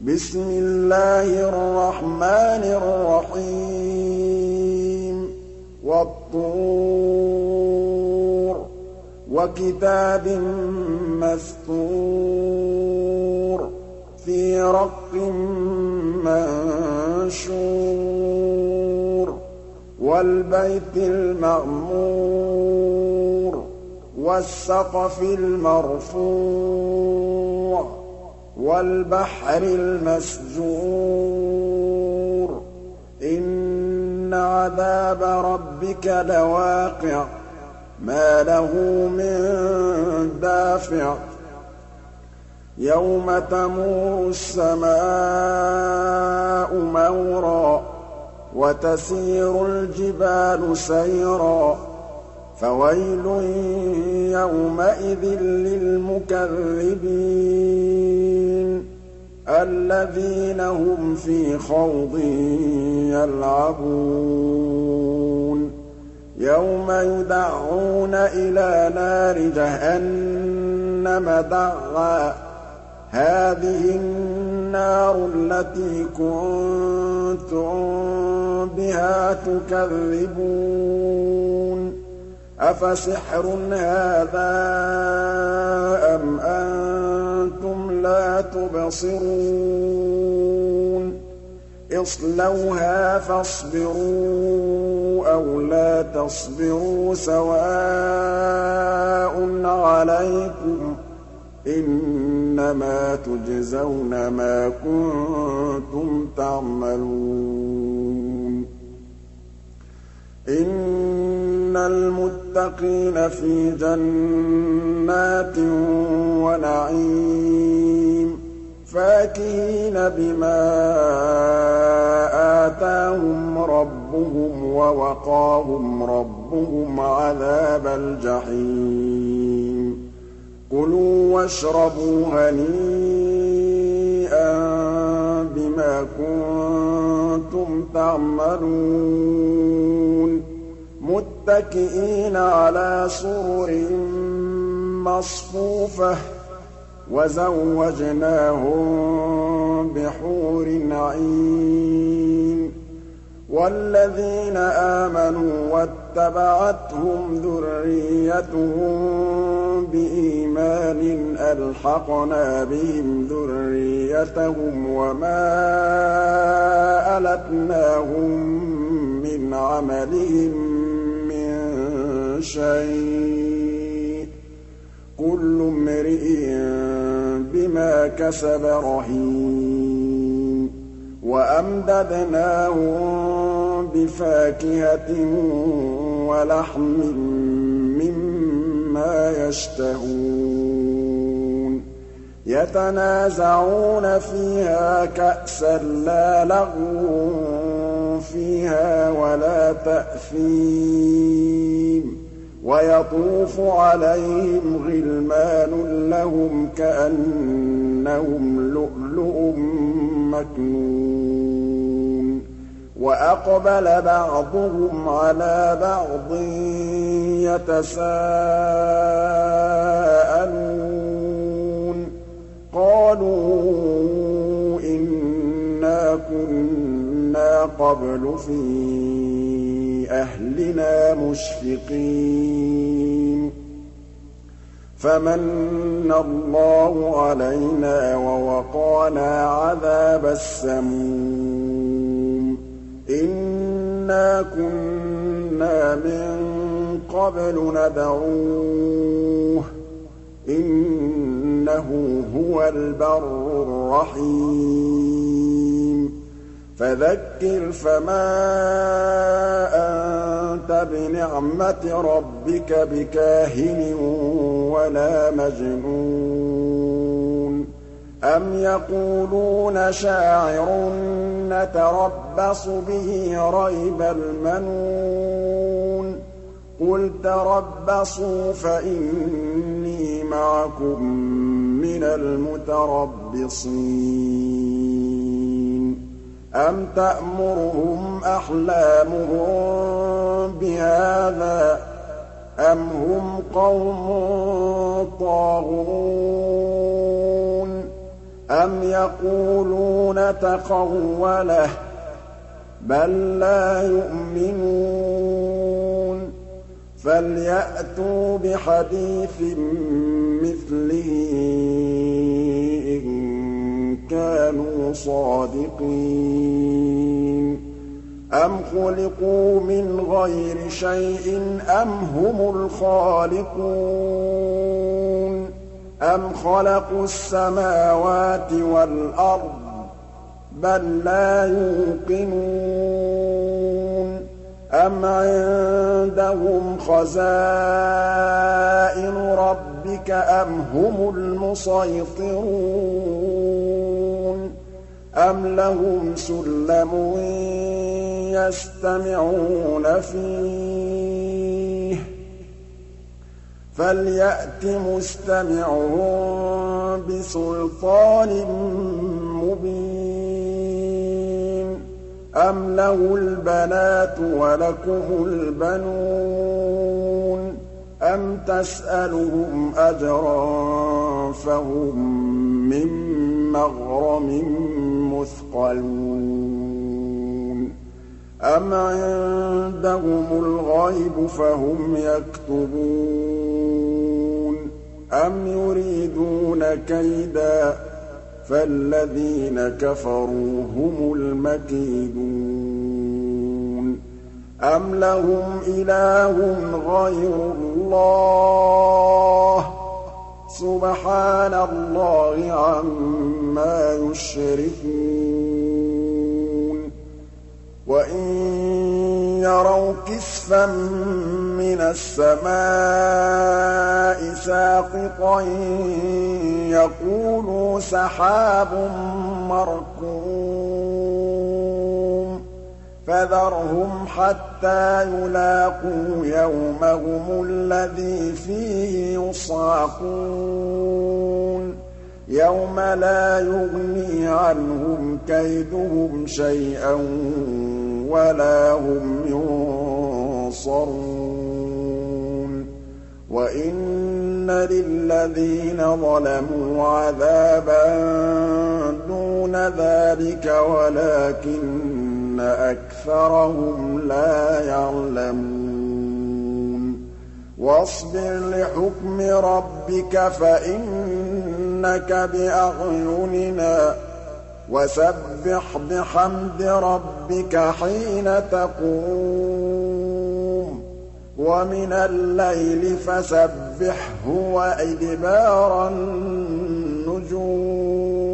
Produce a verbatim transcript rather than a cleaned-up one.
بسم الله الرحمن الرحيم والطور وكتاب مسطور في رق منشور والبيت المعمور والسقف المرفوع والبحر المسجور إن عذاب ربك لواقع ما له من دافع يوم تمور السماء مورا وتسير الجبال سيرا فويل يومئذ للمكذبين الذين هم في خوض يلعبون يوم يدعون إلى نار جهنم دعا هذه النار التي كنتم بها تكذبون أفسحر هذا أم أنتم لا تبصرون اصلوها فاصبروا أو لا تصبروا سواء عليكم إنما تجزون ما كنتم تعملون إن المتقين في جنات ونعيم فاكهين بما آتاهم ربهم ووقاهم ربهم عذاب الجحيم كلوا واشربوا هنيئا بما كنتم تعملون متكئين على سرر مصفوفة وزوجناهم بحور عين والذين آمنوا واتبعتهم ذريتهم بإيمان ألحقنا بهم ذريتهم وما ألتناهم من عملهم من شيء كل امرئ بما كسب رهين وأمددناهم بفاكهة ولحم مما يشتهون يتنازعون فيها كأسا لا لغو فيها ولا تأثيم ويطوف عليهم غلمان لهم كأنهم لؤلؤ مكنون وأقبل بعضهم على بعض يتساءلون قالوا إنا كنا قبل في أهلنا مشفقين فمن الله علينا ووقانا عذاب السموم إنا كنا من قبل ندعوه إنه هو البر الرحيم فذكر فما أنت بنعمة ربك بكاهن ولا مجنون أم يقولون شاعر نتربص به ريب المنون قل تربصوا فإني معكم من المتربصين أم تأمرهم أحلامهم بهذا أم هم قوم طاغون أَمْ يَقُولُونَ تَقَوَّلَهُ ۚ بَل لَّا يُؤْمِنُونَ فَلْيَأْتُوا بِحَدِيثٍ مِّثْلِهِ إِن كَانُوا صَادِقِينَ أَمْ خُلِقُوا مِنْ غَيْرِ شَيْءٍ أَمْ هُمُ الْخَالِقُونَ أَمْ خَلَقُوا السَّمَاوَاتِ وَالْأَرْضَ ۚ بَل لَّا يُوقِنُونَ أَمْ عِندَهُمْ خَزَائِنُ رَبِّكَ أَمْ هُمُ الْمُصَيْطِرُونَ أَمْ لَهُمْ سُلَّمٌ يَسْتَمِعُونَ فِيهِ ۖ فَلْيَأْتِ مُسْتَمِعُهُم بِسُلْطَانٍ مُّبِينٍ أَمْ لَهُ الْبَنَاتُ وَلَكُمُ الْبَنُونَ أَمْ تَسْأَلُهُمْ أَجْرًا فَهُم مِّن مَّغْرَمٍ مُّثْقَلُونَ أَمْ عِندَهُمُ الْغَيْبُ فَهُمْ يَكْتُبُونَ أَمْ يُرِيدُونَ كَيْدًا ۖ فَالَّذِينَ كَفَرُوا هُمُ الْمَكِيدُونَ أَمْ لَهُمْ إِلَٰهٌ غَيْرُ اللَّهِ ۚ سُبْحَانَ اللَّهِ عَمَّا يُشْرِكُونَ وَإِن يَرَوْا كِسْفًا مِّنَ السَّمَاءِ سَاقِطًا يَقُولُوا سَحَابٌ مَّرْكُومٌ فَذَرْهُمْ حَتَّىٰ يُلَاقُوا يَوْمَهُمُ الَّذِي فِيهِ يُصْعَقُونَ يَوْمَ لَا يُغْنِي عَنْهُمْ كَيْدُهُمْ شَيْئًا وَلَا هُمْ يُنصَرُونَ وَإِنَّ لِلَّذِينَ ظَلَمُوا عَذَابًا دُونَ ذَٰلِكَ وَلَٰكِنَّ أَكْثَرَهُمْ لَا يَعْلَمُونَ وَاصْبِرْ لِحُكْمِ رَبِّكَ فَإِنَّكَ بِأَعْيُنِنَا ۖ وَسَبِّحْ بِحَمْدِ رَبِّكَ حِينَ تَقُومُ وَمِنَ اللَّيْلِ فَسَبِّحْهُ وَإِدْبَارَ النُّجُومِ